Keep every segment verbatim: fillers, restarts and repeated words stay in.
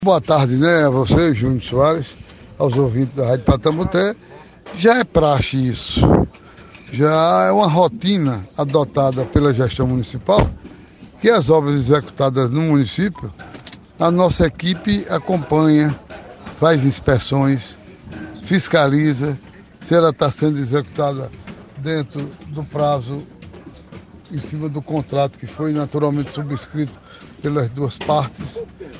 Boa tarde, né, a você, Júnior Soares, aos ouvintes da Rádio Patamoté. Já é praxe isso, já é uma rotina adotada pela gestão municipal, que as obras executadas no município, a nossa equipe acompanha, faz inspeções, fiscaliza se ela está sendo executada dentro do prazo, em cima do contrato que foi naturalmente subscrito pelas duas partes,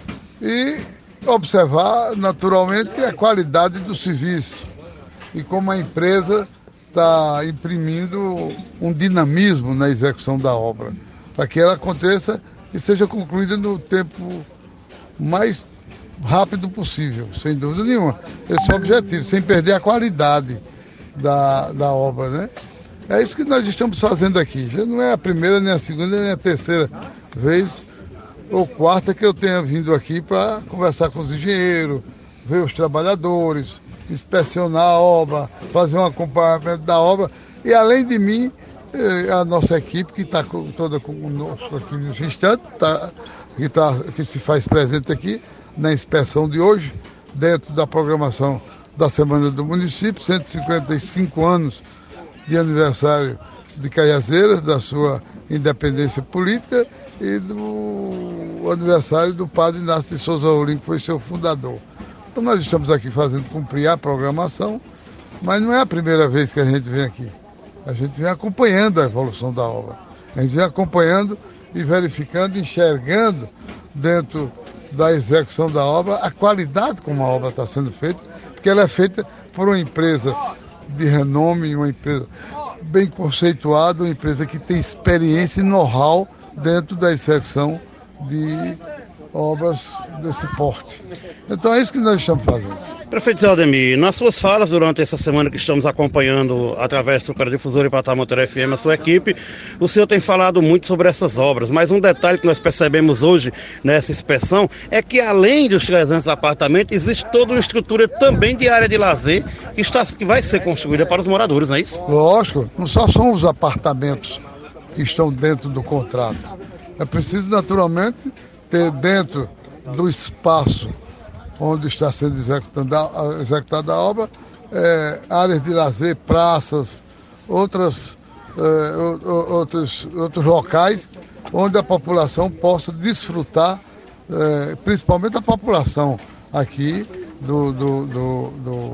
e observar naturalmente a qualidade do serviço e como a empresa está imprimindo um dinamismo na execução da obra, para que ela aconteça e seja concluída no tempo mais rápido possível, sem dúvida nenhuma. Esse é o objetivo, sem perder a qualidade da, da obra, né? É isso que nós estamos fazendo aqui. Já não é a primeira, nem a segunda, nem a terceira vez ou quarta que eu tenha vindo aqui para conversar com os engenheiros, ver os trabalhadores, inspecionar a obra, fazer um acompanhamento da obra. E além de mim, a nossa equipe que está toda conosco aqui nesse instante, tá, que, tá, que se faz presente aqui na inspeção de hoje, dentro da programação da Semana do Município, cento e cinquenta e cinco anos de aniversário de Cajazeiras, da sua independência política, e do aniversário do padre Inácio de Souza Rolim, que foi seu fundador. Então nós estamos aqui fazendo cumprir a programação, mas não é a primeira vez que a gente vem aqui. A gente vem acompanhando a evolução da obra. A gente vem acompanhando e verificando, enxergando dentro da execução da obra a qualidade como a obra está sendo feita, porque ela é feita por uma empresa de renome, uma empresa bem conceituada, uma empresa que tem experiência e know-how dentro da execução de obras desse porte. Então é isso que nós estamos fazendo. Prefeito Zé Aldemir, nas suas falas durante essa semana que estamos acompanhando através do Superdifusor e Patamoté F M, a sua equipe, o senhor tem falado muito sobre essas obras, mas um detalhe que nós percebemos hoje nessa inspeção é que além dos trezentos apartamentos, existe toda uma estrutura também de área de lazer que, está, que vai ser construída para os moradores, não é isso? Lógico, não só são os apartamentos que estão dentro do contrato. É preciso naturalmente ter dentro do espaço onde está sendo executada, executada a obra, é, áreas de lazer, praças, outras, é, outros, outros locais onde a população possa desfrutar, é, principalmente a população aqui do, do, do, do,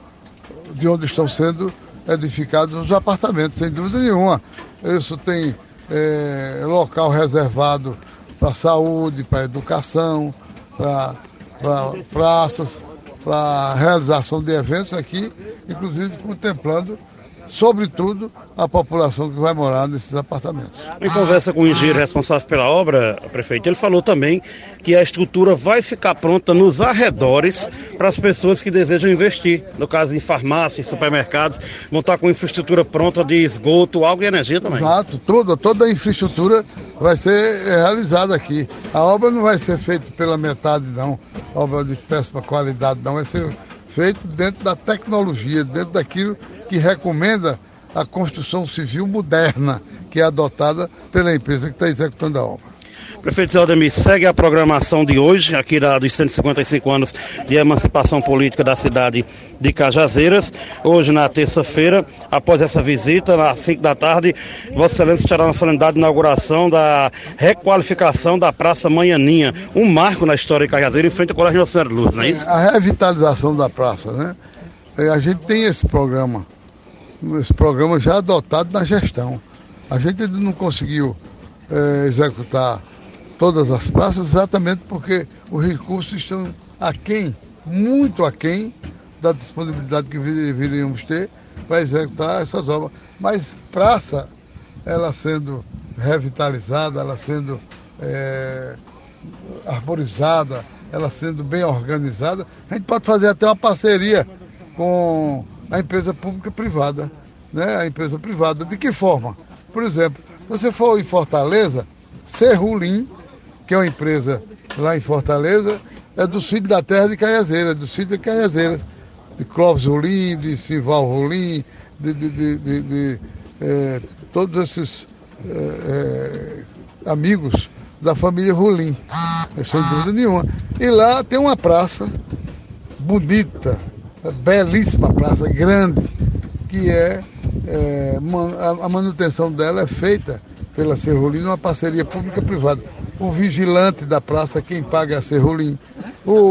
de onde estão sendo edificados os apartamentos, sem dúvida nenhuma. Isso tem é, local reservado para saúde, para educação, para para praças, para realização de eventos aqui, inclusive contemplando, sobretudo, a população que vai morar nesses apartamentos. Em conversa com o engenheiro responsável pela obra, prefeito, ele falou também que a estrutura vai ficar pronta nos arredores para as pessoas que desejam investir. No caso, em farmácias, supermercados, vão estar com infraestrutura pronta de esgoto, água e energia também. Exato, toda, toda a infraestrutura vai ser realizada aqui. A obra não vai ser feita pela metade, não. Obra de péssima qualidade, não. Vai ser feito dentro da tecnologia, dentro daquilo que recomenda a construção civil moderna, que é adotada pela empresa que está executando a obra. Prefeito Zé Aldemir, segue a programação de hoje, aqui da, dos cento e cinquenta e cinco anos de emancipação política da cidade de Cajazeiras. Hoje, na terça-feira, após essa visita, às cinco da tarde, Vossa Excelência estará na solenidade de inauguração da requalificação da Praça Manhaninha, um marco na história de Cajazeiras, em frente ao Colégio Nossa Senhora de Lourdes, não é isso? A revitalização da praça, né? A gente tem esse programa, esse programa já adotado na gestão. A gente ainda não conseguiu é, executar todas as praças, exatamente porque os recursos estão aquém, muito aquém da disponibilidade que deveríamos ter para executar essas obras. Mas praça, ela sendo revitalizada, ela sendo é, arborizada, ela sendo bem organizada, a gente pode fazer até uma parceria com a empresa pública privada, né? A empresa privada. De que forma? Por exemplo, se você for em Fortaleza, Serrulim, que é uma empresa lá em Fortaleza, é do Filho da Terra de Cajazeiras, do Filho de Cajazeiras, de Clóvis Rolim, de Simval Rolim, de, de, de, de, de é, todos esses é, é, amigos da família Rolim. sem dúvida nenhuma. E lá tem uma praça bonita, belíssima praça, grande, que é, é a manutenção dela é feita pela Serrolim numa parceria pública-privada. O vigilante da praça, quem paga é a Serrolim. O, o,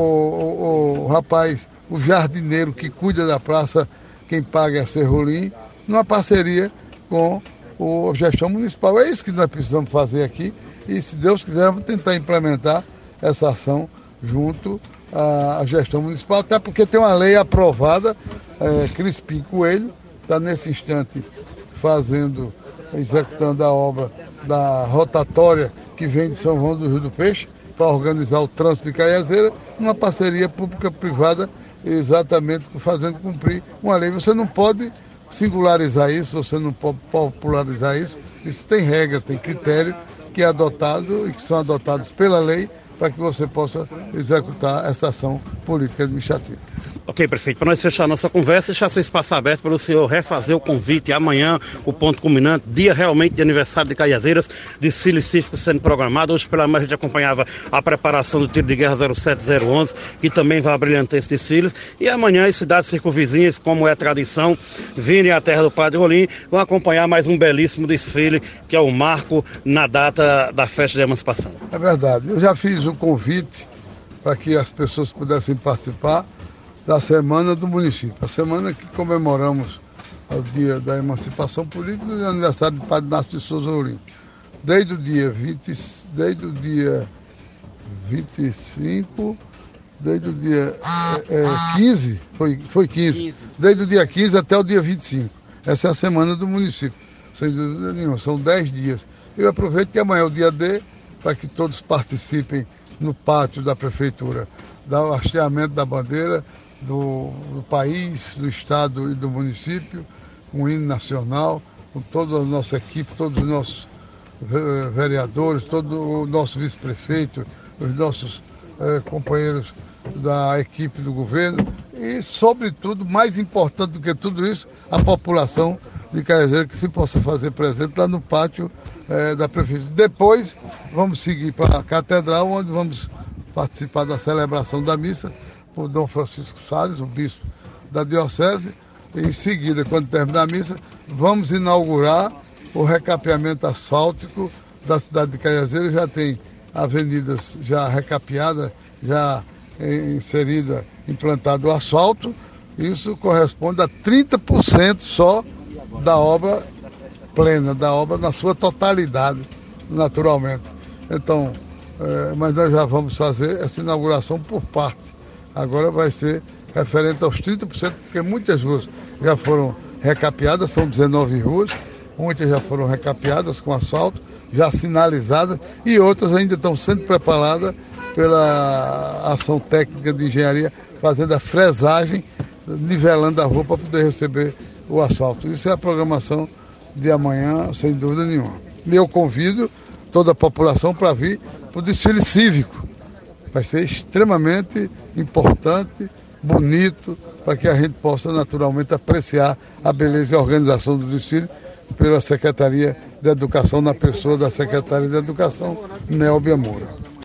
o, o, o rapaz, o jardineiro que cuida da praça, quem paga é a Serrolim, numa parceria com a gestão municipal. É isso que nós precisamos fazer aqui e, se Deus quiser, vamos tentar implementar essa ação junto à gestão municipal, até porque tem uma lei aprovada, é, Crispim Coelho está nesse instante fazendo, executando a obra da rotatória que vem de São João do Rio do Peixe para organizar o trânsito de Caiazeira, uma parceria pública-privada, exatamente fazendo cumprir uma lei. Você não pode singularizar isso, você não pode popularizar isso, isso tem regra, tem critério que é adotado e que são adotados pela lei para que você possa executar essa ação política administrativa. Ok, prefeito, para nós fechar a nossa conversa, deixar seu espaço aberto para o senhor refazer o convite. Amanhã, o ponto culminante, dia realmente de aniversário de Caiazeiras, desfile cívico sendo programado. Hoje pela manhã a gente acompanhava a preparação do tiro de guerra zero sete zero onze, que também vai abrilhantar esse desfile. E amanhã as cidades circunvizinhas, como é tradição, virem à terra do Padre Rolim, vão acompanhar mais um belíssimo desfile, que é o marco na data da festa de emancipação. É verdade, eu já fiz o convite para que as pessoas pudessem participar da Semana do Município, a semana que comemoramos o dia da emancipação política e o aniversário do Padre Inácio de Souza Rolim. Desde o dia vinte, desde o dia vinte e cinco, desde o dia é, é, quinze, foi, foi quinze, desde o dia quinze até o dia vinte e cinco. Essa é a Semana do Município, sem dúvida nenhuma, são dez dias. Eu aproveito que amanhã é o dia D, para que todos participem no pátio da Prefeitura, do hasteamento da bandeira do, do país, do estado e do município, com o hino nacional, com toda a nossa equipe, todos os nossos vereadores, todo o nosso vice-prefeito, os nossos eh, companheiros da equipe do governo e, sobretudo, mais importante do que tudo isso, a população de Caiazeira que se possa fazer presente lá no pátio eh, da Prefeitura. Depois, vamos seguir para a Catedral, onde vamos participar da celebração da missa por Dom Francisco Salles, o bispo da Diocese. E em seguida, quando terminar a missa, vamos inaugurar o recapeamento asfáltico da cidade de Caiazeira. Já tem avenidas já recapeadas, já inserida, implantado o asfalto. Isso corresponde a trinta por cento só da obra plena, da obra na sua totalidade, naturalmente. Então, é, mas nós já vamos fazer essa inauguração por parte. Agora vai ser referente aos trinta por cento, porque muitas ruas já foram recapeadas, são dezenove ruas, muitas já foram recapeadas com asfalto, já sinalizadas, e outras ainda estão sendo preparadas pela ação técnica de engenharia, fazendo a fresagem, nivelando a rua para poder receber o asfalto. Isso é a programação de amanhã, sem dúvida nenhuma. E eu convido toda a população para vir para o desfile cívico. Vai ser extremamente importante, bonito, para que a gente possa naturalmente apreciar a beleza e a organização do desfile pela Secretaria de Educação, na pessoa da Secretaria de Educação, Nélbia Moura.